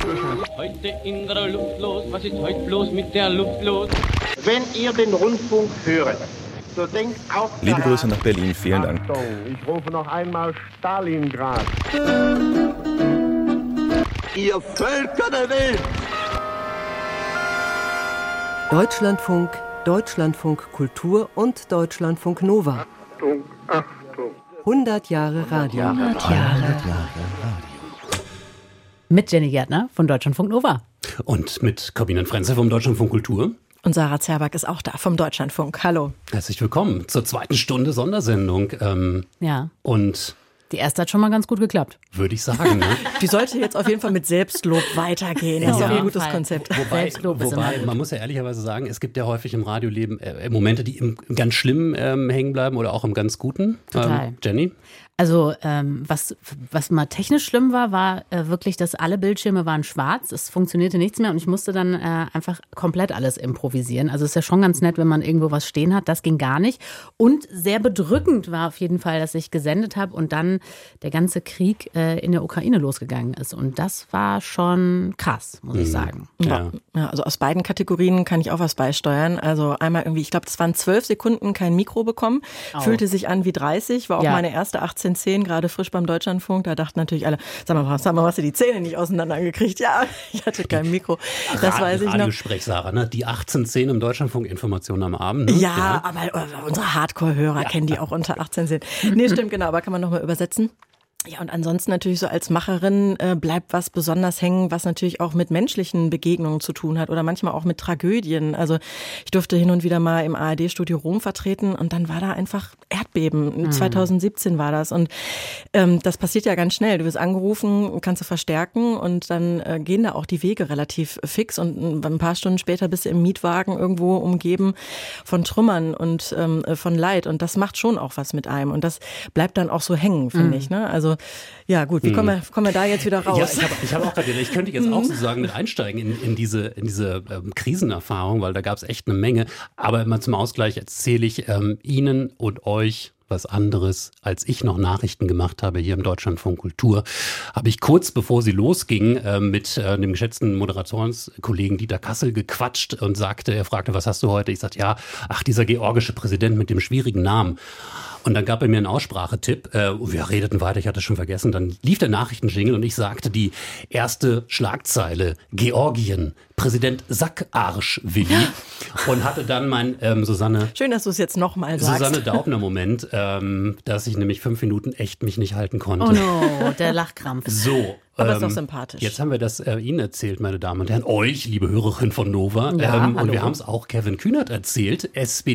Heute in der Luft los, was ist heute bloß mit der Luft los? Wenn ihr den Rundfunk hört, so denkt auch Liebe Grüße nach Berlin, vielen Dank. Achtung, ich rufe noch einmal Stalingrad. Ihr Völker der Welt! Deutschlandfunk, Deutschlandfunk Kultur und Deutschlandfunk Nova. Achtung, Achtung. 100 Jahre Radio. 100 Jahre. Mit Jenny Gärtner von Deutschlandfunk Nova. Und mit Corbinian Frenzel vom Deutschlandfunk Kultur. Und Sarah Zerback ist auch da vom Deutschlandfunk. Hallo. Herzlich willkommen zur zweiten Stunde Sondersendung. Ja. Und die erste hat schon mal ganz gut geklappt. würde ich sagen. Ne? Die sollte jetzt auf jeden Fall mit Selbstlob weitergehen. Das ist Ja, auch auf ein jeden gutes Fall. Konzept. Wobei man muss ja ehrlicherweise sagen, es gibt ja häufig im Radioleben Momente, die im ganz Schlimmen hängen bleiben oder auch im ganz Guten. Total. Jenny? Also was mal technisch schlimm war wirklich, dass alle Bildschirme waren schwarz. Es funktionierte nichts mehr und ich musste dann einfach komplett alles improvisieren. Also es ist ja schon ganz nett, wenn man irgendwo was stehen hat. Das ging gar nicht. Und sehr bedrückend war auf jeden Fall, dass ich gesendet habe und dann der ganze Krieg in der Ukraine losgegangen ist. Und das war schon krass, muss ich sagen. Ja. Ja, also aus beiden Kategorien kann ich auch was beisteuern. Also einmal irgendwie, ich glaube, das waren 12 Sekunden kein Mikro bekommen. Fühlte sich an wie 30, war auch meine erste 1810, gerade frisch beim Deutschlandfunk. Da dachten natürlich alle, sag mal, hast du die Zähne nicht auseinandergekriegt? Ja, ich hatte kein Mikro. Das weiß ich noch. Radiosprech, Sarah, ne? Die 1810 im Deutschlandfunk Informationen am Abend. Ne? Ja, aber unsere Hardcore-Hörer kennen die auch unter 1810. Nee, stimmt, genau, aber kann man nochmal übersetzen? Ja, und ansonsten natürlich so als Macherin bleibt was besonders hängen, was natürlich auch mit menschlichen Begegnungen zu tun hat oder manchmal auch mit Tragödien. Also ich durfte hin und wieder mal im ARD-Studio Rom vertreten und dann war da einfach Erdbeben. 2017 war das und das passiert ja ganz schnell. Du wirst angerufen, kannst du verstärken und dann gehen da auch die Wege relativ fix und ein paar Stunden später bist du im Mietwagen irgendwo umgeben von Trümmern und von Leid und das macht schon auch was mit einem und das bleibt dann auch so hängen, finde ich, ne? Also ja gut, wie kommen wir da jetzt wieder raus? Ja, ich hab auch gerade gedacht, ich könnte jetzt auch sozusagen mit einsteigen in diese Krisenerfahrung, weil da gab es echt eine Menge. Aber immer zum Ausgleich erzähle ich Ihnen und euch was anderes, als ich noch Nachrichten gemacht habe hier im Deutschlandfunk Kultur, habe ich kurz bevor sie losging mit dem geschätzten Moderationskollegen Dieter Kassel gequatscht und er fragte, was hast du heute? Ich sagte, dieser georgische Präsident mit dem schwierigen Namen. Und dann gab er mir einen Aussprachetipp. Wir redeten weiter, ich hatte es schon vergessen. Dann lief der Nachrichtenjingle und ich sagte die erste Schlagzeile: Georgien, Präsident Sackarsch-Willi. Und hatte dann mein Susanne... Schön, dass du es jetzt nochmal sagst. Susanne Daubner-Moment, dass ich nämlich 5 Minuten echt mich nicht halten konnte. Oh no, der Lachkrampf. So. Aber ist doch sympathisch. Jetzt haben wir das Ihnen erzählt, meine Damen und Herren, euch, liebe Hörerinnen von Nova. Ja, und wir haben es auch Kevin Kühnert erzählt,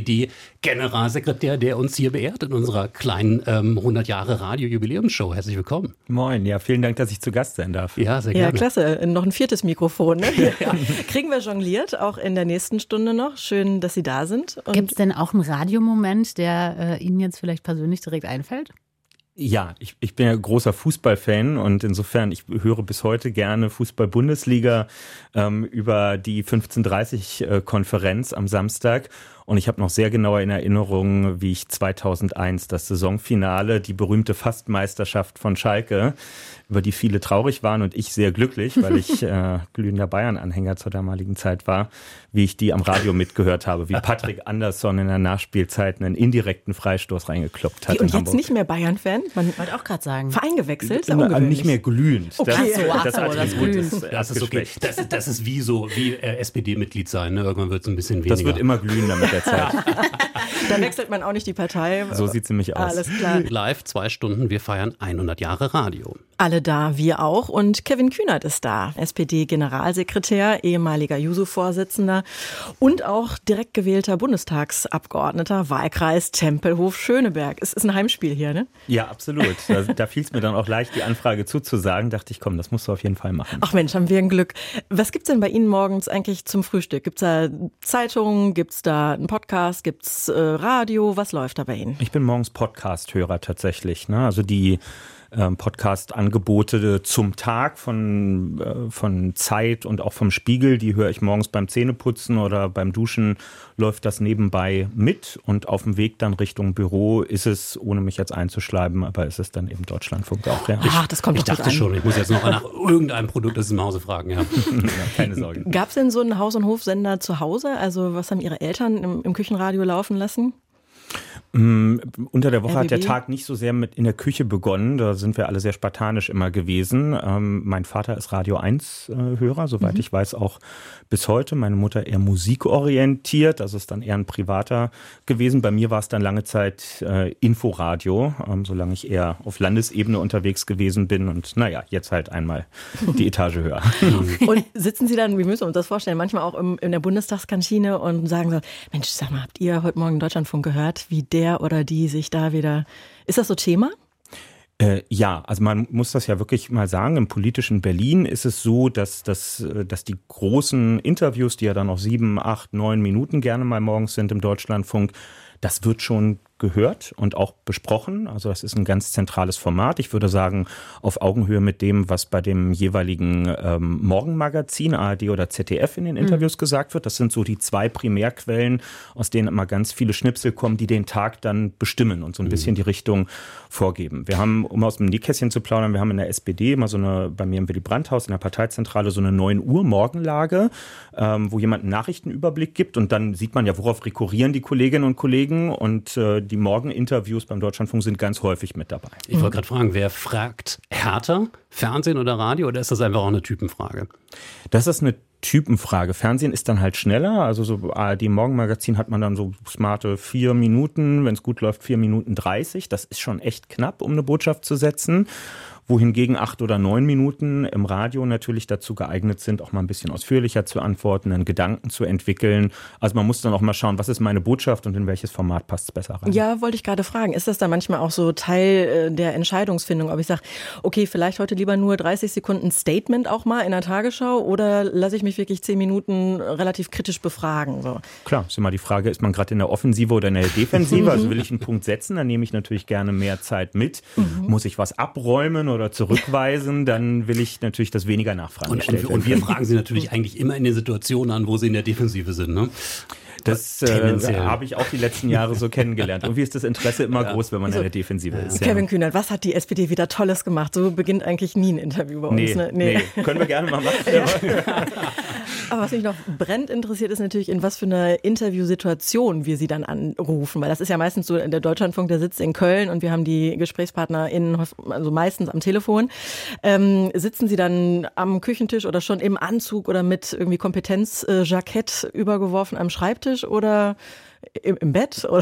SPD-Generalsekretär, der uns hier beehrt in unserer kleinen 100 Jahre Radio-Jubiläumsshow. Herzlich willkommen. Moin, ja, vielen Dank, dass ich zu Gast sein darf. Ja, sehr gerne. Ja, klasse. Noch ein 4. Mikrofon. Ne? Kriegen wir jongliert, auch in der nächsten Stunde noch. Schön, dass Sie da sind. Gibt es denn auch einen Radiomoment, der Ihnen jetzt vielleicht persönlich direkt einfällt? Ja, ich bin ja großer Fußballfan und insofern, ich höre bis heute gerne Fußball-Bundesliga über die 15:30 Konferenz am Samstag. Und ich habe noch sehr genau in Erinnerung, wie ich 2001 das Saisonfinale, die berühmte Fastmeisterschaft von Schalke, über die viele traurig waren und ich sehr glücklich, weil ich glühender Bayern-Anhänger zur damaligen Zeit war, wie ich die am Radio mitgehört habe, wie Patrick Andersson in der Nachspielzeit einen indirekten Freistoß reingekloppt hat. Und jetzt nicht mehr Bayern-Fan? Man wollte auch gerade sagen. Verein gewechselt? Ist ja ungewöhnlich. Nicht mehr glühend. Okay. Das Attribut ist Das ist okay. Das ist wie SPD-Mitglied sein. Ne? Irgendwann wird es ein bisschen weniger. Das wird immer glühender mit der Zeit. Da wechselt man auch nicht die Partei. So sieht es nämlich aus. Alles klar. Live 2 Stunden, wir feiern 100 Jahre Radio. Alle da, wir auch. Und Kevin Kühnert ist da, SPD-Generalsekretär, ehemaliger Juso-Vorsitzender und auch direkt gewählter Bundestagsabgeordneter, Wahlkreis Tempelhof-Schöneberg. Es ist ein Heimspiel hier, ne? Ja, absolut. Da fiel es mir dann auch leicht, die Anfrage zuzusagen. Dachte ich, komm, das musst du auf jeden Fall machen. Ach Mensch, haben wir ein Glück. Was gibt's denn bei Ihnen morgens eigentlich zum Frühstück? Gibt's da Zeitungen? Gibt's da einen Podcast? Gibt's Radio? Was läuft da bei Ihnen? Ich bin morgens Podcast-Hörer tatsächlich. Ne? Also die Podcast-Angebote zum Tag von Zeit und auch vom Spiegel. Die höre ich morgens beim Zähneputzen oder beim Duschen, läuft das nebenbei mit. Und auf dem Weg dann Richtung Büro ist es, ohne mich jetzt einzuschleiben, aber ist es dann eben Deutschlandfunk auch. Ja. Ach, das kommt Ich doch gut dachte an. schon, ich muss jetzt noch nach irgendeinem Produkt aus dem Hause fragen. Ja. Ja, keine Sorge. Gab es denn so einen Haus- und Hofsender zu Hause? Also was haben Ihre Eltern im Küchenradio laufen lassen? Unter der Woche hat der RBB? Tag nicht so sehr mit in der Küche begonnen. Da sind wir alle sehr spartanisch immer gewesen. Mein Vater ist Radio 1 Hörer, soweit ich weiß, auch bis heute. Meine Mutter eher musikorientiert, also ist dann eher ein privater gewesen. Bei mir war es dann lange Zeit Inforadio, solange ich eher auf Landesebene unterwegs gewesen bin. Und naja, jetzt halt einmal die Etage höher. Und sitzen Sie dann, wie müssen wir uns das vorstellen, manchmal auch in der Bundestagskantine und sagen so, Mensch, sag mal, habt ihr heute Morgen Deutschlandfunk gehört, wie der oder die sich da wieder... Ist das so Thema? Ja, also man muss das ja wirklich mal sagen, im politischen Berlin ist es so, dass die großen Interviews, die ja dann auch 7, 8, 9 Minuten gerne mal morgens sind im Deutschlandfunk, das wird schon gehört und auch besprochen. Also das ist ein ganz zentrales Format. Ich würde sagen, auf Augenhöhe mit dem, was bei dem jeweiligen Morgenmagazin, ARD oder ZDF in den Interviews gesagt wird. Das sind so die 2 Primärquellen, aus denen immer ganz viele Schnipsel kommen, die den Tag dann bestimmen und so ein bisschen die Richtung vorgeben. Wir haben, um aus dem Nähkästchen zu plaudern, wir haben in der SPD immer so eine, bei mir im Willy-Brandt-Haus in der Parteizentrale so eine 9 Uhr Morgenlage, wo jemand einen Nachrichtenüberblick gibt und dann sieht man ja, worauf rekurrieren die Kolleginnen und Kollegen und die Morgeninterviews beim Deutschlandfunk sind ganz häufig mit dabei. Ich wollte gerade fragen, wer fragt härter, Fernsehen oder Radio, oder ist das einfach auch eine Typenfrage? Das ist eine Typenfrage. Fernsehen ist dann halt schneller. Also so ARD-Morgenmagazin hat man dann so smarte 4 Minuten, wenn es gut läuft 4 Minuten 30. Das ist schon echt knapp, um eine Botschaft zu setzen. Wohingegen 8 oder 9 Minuten im Radio natürlich dazu geeignet sind, auch mal ein bisschen ausführlicher zu antworten, einen Gedanken zu entwickeln. Also man muss dann auch mal schauen, was ist meine Botschaft und in welches Format passt es besser rein. Ja, wollte ich gerade fragen. Ist das dann manchmal auch so Teil der Entscheidungsfindung, ob ich sage, okay, vielleicht heute lieber nur 30 Sekunden Statement auch mal in der Tagesschau oder lasse ich mich wirklich 10 Minuten relativ kritisch befragen? So. Klar, ist immer die Frage, ist man gerade in der Offensive oder in der Defensive? Also will ich einen Punkt setzen, dann nehme ich natürlich gerne mehr Zeit mit. Muss ich was abräumen oder zurückweisen, dann will ich natürlich, dass weniger Nachfragen gestellt werden. Und wir fragen Sie natürlich eigentlich immer in den Situationen an, wo Sie in der Defensive sind, ne? Das habe ich auch die letzten Jahre so kennengelernt. Irgendwie ist das Interesse immer groß, wenn man in der Defensive ist. Kevin Kühnert, was hat die SPD wieder Tolles gemacht? So beginnt eigentlich nie ein Interview bei uns. Nee. Können wir gerne mal machen. Aber was mich noch brennend interessiert, ist natürlich, in was für einer Interviewsituation wir Sie dann anrufen. Weil das ist ja meistens so, der Deutschlandfunk, der sitzt in Köln und wir haben die GesprächspartnerInnen also meistens am Telefon. Sitzen Sie dann am Küchentisch oder schon im Anzug oder mit irgendwie Kompetenzjackett übergeworfen am Schreibtisch oder im Bett? Oder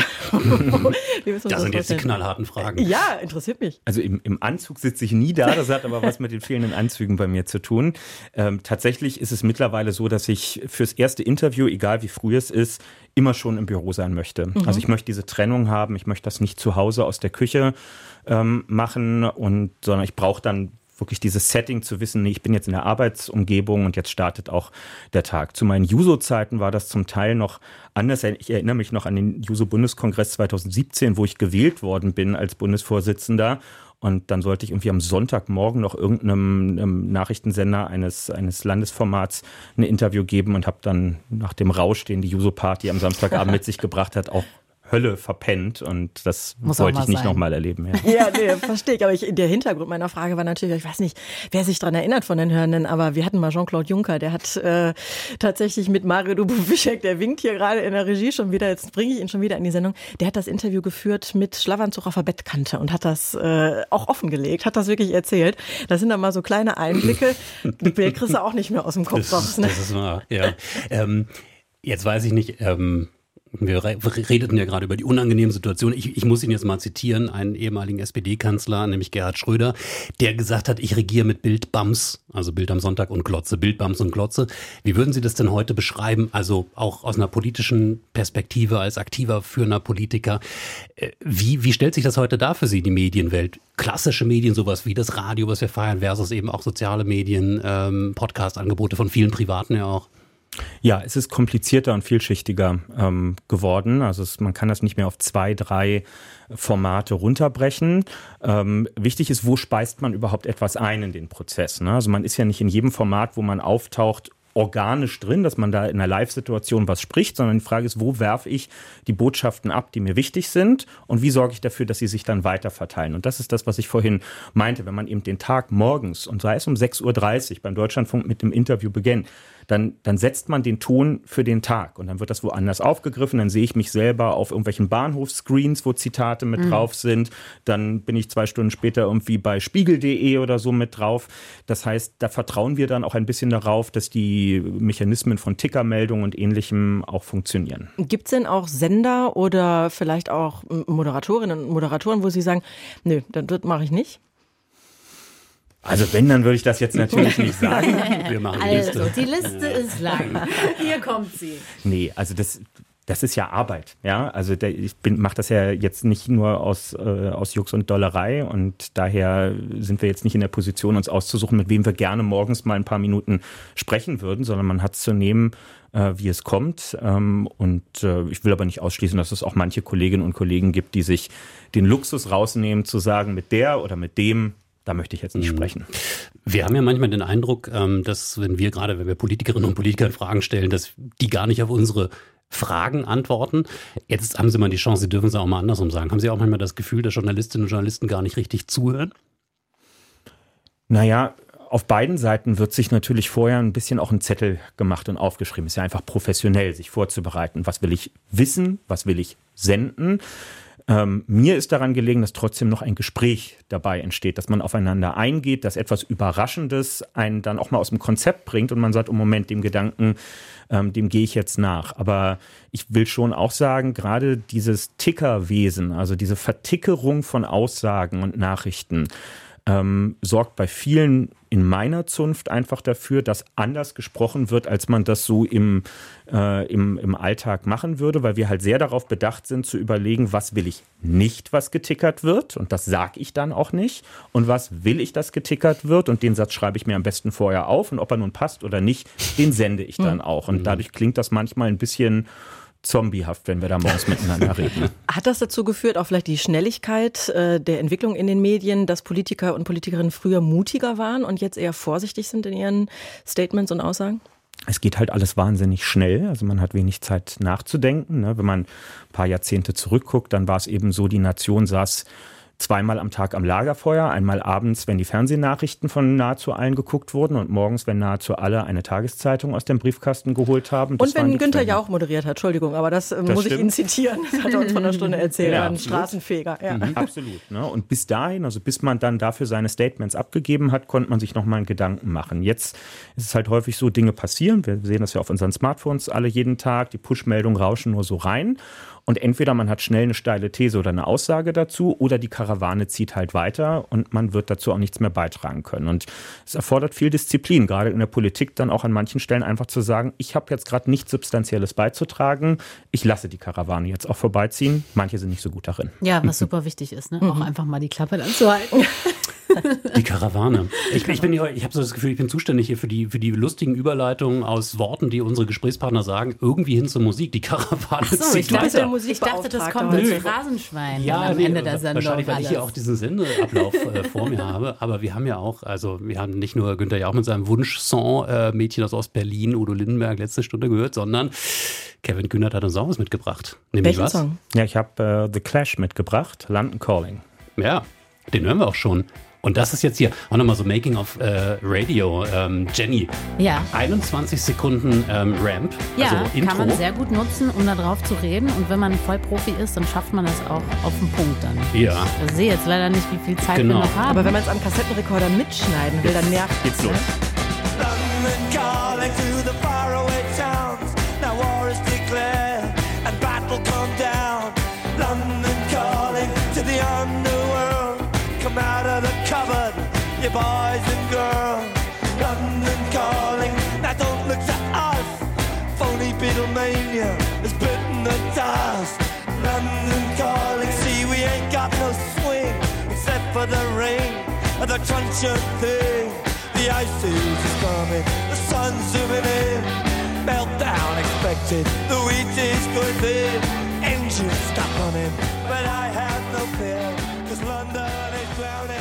das sind jetzt die knallharten Fragen. Ja, interessiert mich. Also im Anzug sitze ich nie da, das hat aber was mit den fehlenden Anzügen bei mir zu tun. Tatsächlich ist es mittlerweile so, dass ich fürs erste Interview, egal wie früh es ist, immer schon im Büro sein möchte. Also ich möchte diese Trennung haben, ich möchte das nicht zu Hause aus der Küche machen, sondern ich brauche dann wirklich dieses Setting zu wissen, nee, ich bin jetzt in der Arbeitsumgebung und jetzt startet auch der Tag. Zu meinen Juso-Zeiten war das zum Teil noch anders. Ich erinnere mich noch an den Juso-Bundeskongress 2017, wo ich gewählt worden bin als Bundesvorsitzender. Und dann sollte ich irgendwie am Sonntagmorgen noch irgendeinem Nachrichtensender eines Landesformats ein Interview geben und habe dann nach dem Rausch, den die Juso-Party am Samstagabend mit sich gebracht hat, auch Hölle verpennt und das wollte ich nicht nochmal erleben. Ja, nee, verstehe ich. Aber der Hintergrund meiner Frage war natürlich, ich weiß nicht, wer sich daran erinnert von den Hörenden, aber wir hatten mal Jean-Claude Juncker, der hat tatsächlich mit Mario Dubovic, der winkt hier gerade in der Regie schon wieder, jetzt bringe ich ihn schon wieder in die Sendung, der hat das Interview geführt mit Schlafanzug auf der Bettkante und hat das auch offengelegt, hat das wirklich erzählt. Das sind dann mal so kleine Einblicke, die Bild kriegst du auch nicht mehr aus dem Kopf raus. Ne? Das ist wahr, ja. Jetzt weiß ich nicht, wir redeten ja gerade über die unangenehme Situation. Ich muss ihn jetzt mal zitieren, einen ehemaligen SPD-Kanzler, nämlich Gerhard Schröder, der gesagt hat, ich regiere mit Bildbams, also Bild am Sonntag und Glotze, Bildbams und Glotze. Wie würden Sie das denn heute beschreiben, also auch aus einer politischen Perspektive, als aktiver führender Politiker? Wie stellt sich das heute dar für Sie, die Medienwelt? Klassische Medien, sowas wie das Radio, was wir feiern, versus eben auch soziale Medien, Podcast-Angebote von vielen Privaten ja auch. Ja, es ist komplizierter und vielschichtiger geworden. Also man kann das nicht mehr auf 2, 3 Formate runterbrechen. Wichtig ist, wo speist man überhaupt etwas ein in den Prozess, ne? Also man ist ja nicht in jedem Format, wo man auftaucht, organisch drin, dass man da in einer Live-Situation was spricht, sondern die Frage ist, wo werfe ich die Botschaften ab, die mir wichtig sind und wie sorge ich dafür, dass sie sich dann weiter verteilen. Und das ist das, was ich vorhin meinte, wenn man eben den Tag morgens und sei es um 6.30 Uhr beim Deutschlandfunk mit dem Interview beginnt, dann setzt man den Ton für den Tag und dann wird das woanders aufgegriffen, dann sehe ich mich selber auf irgendwelchen Bahnhofsscreens, wo Zitate mit drauf sind, dann bin ich 2 Stunden später irgendwie bei spiegel.de oder so mit drauf. Das heißt, da vertrauen wir dann auch ein bisschen darauf, dass die Mechanismen von Tickermeldungen und Ähnlichem auch funktionieren. Gibt es denn auch Sender oder vielleicht auch Moderatorinnen und Moderatoren, wo Sie sagen, nö, das mache ich nicht? Also wenn, dann würde ich das jetzt natürlich nicht sagen. Wir machen die Liste. Also, die Liste ist lang. Hier kommt sie. Nee, also das ist ja Arbeit, ja. Also ich mache das ja jetzt nicht nur aus Jux und Dollerei und daher sind wir jetzt nicht in der Position, uns auszusuchen, mit wem wir gerne morgens mal ein paar Minuten sprechen würden, sondern man hat es zu nehmen, wie es kommt. Und ich will aber nicht ausschließen, dass es auch manche Kolleginnen und Kollegen gibt, die sich den Luxus rausnehmen, zu sagen, mit der oder mit dem, da möchte ich jetzt nicht sprechen. Wir haben ja manchmal den Eindruck, dass wenn wir Politikerinnen und Politikern Fragen stellen, dass die gar nicht auf unsere Fragen antworten. Jetzt haben Sie mal die Chance, Sie dürfen es auch mal andersrum sagen. Haben Sie auch manchmal das Gefühl, dass Journalistinnen und Journalisten gar nicht richtig zuhören? Naja, auf beiden Seiten wird sich natürlich vorher ein bisschen auch ein Zettel gemacht und aufgeschrieben. Ist ja einfach professionell, sich vorzubereiten. Was will ich wissen? Was will ich senden? Mir ist daran gelegen, dass trotzdem noch ein Gespräch dabei entsteht, dass man aufeinander eingeht, dass etwas Überraschendes einen dann auch mal aus dem Konzept bringt und man sagt, im Moment dem Gedanken, dem gehe ich jetzt nach. Aber ich will schon auch sagen, gerade dieses Tickerwesen, also diese Vertickerung von Aussagen und Nachrichten, sorgt bei vielen in meiner Zunft einfach dafür, dass anders gesprochen wird, als man das so im Alltag machen würde, weil wir halt sehr darauf bedacht sind zu überlegen, was will ich nicht, was getickert wird und das sage ich dann auch nicht und was will ich, dass getickert wird und den Satz schreibe ich mir am besten vorher auf und ob er nun passt oder nicht, den sende ich dann auch und dadurch klingt das manchmal ein bisschen zombiehaft, wenn wir da morgens miteinander reden. Hat das dazu geführt, auch vielleicht die Schnelligkeit der Entwicklung in den Medien, dass Politiker und Politikerinnen früher mutiger waren und jetzt eher vorsichtig sind in ihren Statements und Aussagen? Es geht halt alles wahnsinnig schnell, also man hat wenig Zeit nachzudenken. Ne? Wenn man ein paar Jahrzehnte zurückguckt, dann war es eben so, die Nation saß zweimal am Tag am Lagerfeuer, einmal abends, wenn die Fernsehnachrichten von nahezu allen geguckt wurden und morgens, wenn nahezu alle eine Tageszeitung aus dem Briefkasten geholt haben. Und wenn Günther Jauch moderiert hat, Entschuldigung, aber das muss ich Ihnen zitieren, das hat er uns vor einer Stunde erzählt, ja, ein Straßenfeger. Ja. Absolut. Ne? Und bis dahin, also bis man dann dafür seine Statements abgegeben hat, konnte man sich nochmal einen Gedanken machen. Jetzt ist es halt häufig so, Dinge passieren, wir sehen das ja auf unseren Smartphones alle jeden Tag, die Push-Meldungen rauschen nur so rein. Und entweder man hat schnell eine steile These oder eine Aussage dazu oder die Karawane zieht halt weiter und man wird dazu auch nichts mehr beitragen können. Und es erfordert viel Disziplin, gerade in der Politik dann auch an manchen Stellen einfach zu sagen, ich habe jetzt gerade nichts Substanzielles beizutragen, ich lasse die Karawane jetzt auch vorbeiziehen. Manche sind nicht so gut darin. Ja, was super wichtig ist, ne? Auch einfach mal die Klappe dann zu halten. Die Karawane. Ich habe so das Gefühl, ich bin zuständig hier für die lustigen Überleitungen aus Worten, die unsere Gesprächspartner sagen, irgendwie hin zur Musik. Die Karawane zieht weiter. Ich dachte, das kommt mit Phrasenschwein am Ende der Sendung. Wahrscheinlich, weil ich hier auch diesen Sendeablauf vor mir habe. Aber wir haben ja auch, wir haben nicht nur Günther Jauch mit seinem Wunschsong Mädchen aus Ostberlin, Udo Lindenberg, letzte Stunde gehört, sondern Kevin Kühnert hat uns auch was mitgebracht. Nämlich welchen Song? Ja, ich habe The Clash mitgebracht, London Calling. Ja, den hören wir auch schon. Und das ist jetzt hier auch nochmal so Making of Radio. Jenny, ja. 21 Sekunden Ramp, ja, also Intro. Kann man sehr gut nutzen, um da drauf zu reden. Und wenn man Vollprofi ist, dann schafft man das auch auf den Punkt dann. Ja. Ich sehe jetzt leider nicht, wie viel Zeit wir noch haben. Aber wenn man es am Kassettenrekorder mitschneiden will, dann nervt es. Geht's los. London calling to the faraway towns. Now war is declared and battle come down. London calling to the underworld. Come out of the cupboard, you boys and girls. London calling, now don't look to us. Phony Beatlemania has bitten the dust. London calling, see we ain't got no swing except for the rain and the truncheon thing. The ice age is coming, the sun's zooming in. meltdown expected. The wheat is going big, engines stop running, but I have no fear, 'cause London is drowning.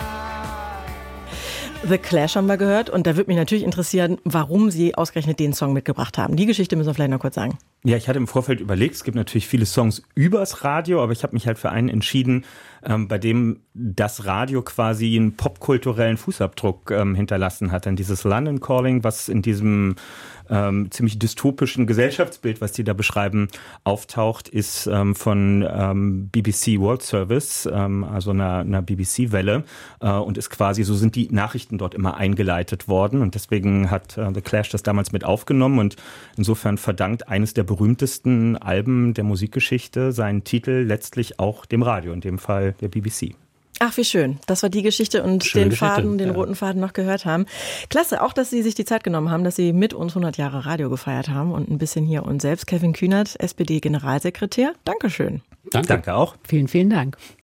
The Clash haben wir gehört und da würde mich natürlich interessieren, warum Sie ausgerechnet den Song mitgebracht haben. Die Geschichte müssen wir vielleicht noch kurz sagen. Ja, ich hatte im Vorfeld überlegt, es gibt natürlich viele Songs übers Radio, aber ich habe mich halt für einen entschieden, bei dem das Radio quasi einen popkulturellen Fußabdruck hinterlassen hat. Denn dieses London Calling, was in diesem ziemlich dystopischen Gesellschaftsbild, was die da beschreiben, auftaucht, ist von BBC World Service, also einer BBC-Welle und ist quasi, so sind die Nachrichten dort immer eingeleitet worden und deswegen hat The Clash das damals mit aufgenommen und insofern verdankt eines der berühmtesten Alben der Musikgeschichte seinen Titel letztlich auch dem Radio, in dem Fall der BBC. Ach, wie schön. Das war die Geschichte und Schöne den Geschichte, Faden, den ja. roten Faden noch gehört haben. Klasse, auch, dass Sie sich die Zeit genommen haben, dass Sie mit uns 100 Jahre Radio gefeiert haben und ein bisschen hier uns selbst. Kevin Kühnert, SPD-Generalsekretär. Dankeschön. Danke. Danke auch. Vielen, vielen Dank.